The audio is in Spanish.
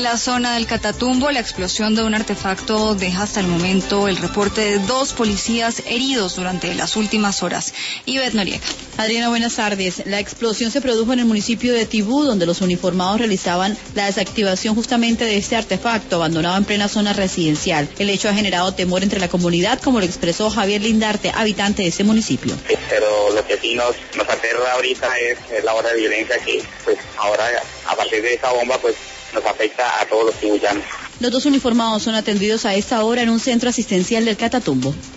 la zona del Catatumbo, la explosión de un artefacto deja hasta el momento el reporte de 2 policías heridos durante las últimas horas. Ivette Noriega. Adriana, buenas tardes. La explosión se produjo en el municipio de Tibú, donde los uniformados realizaban la desactivación justamente de este artefacto abandonado en plena zona residencial. El hecho ha generado temor entre la comunidad, como lo expresó Javier Lindarte, habitante de ese municipio. Pero lo que sí nos aterra ahorita es la hora de violencia que, pues, ahora a partir de esa bomba, pues, nos afecta a todos los tibullanos. Los 2 uniformados son atendidos a esta hora en un centro asistencial del Catatumbo.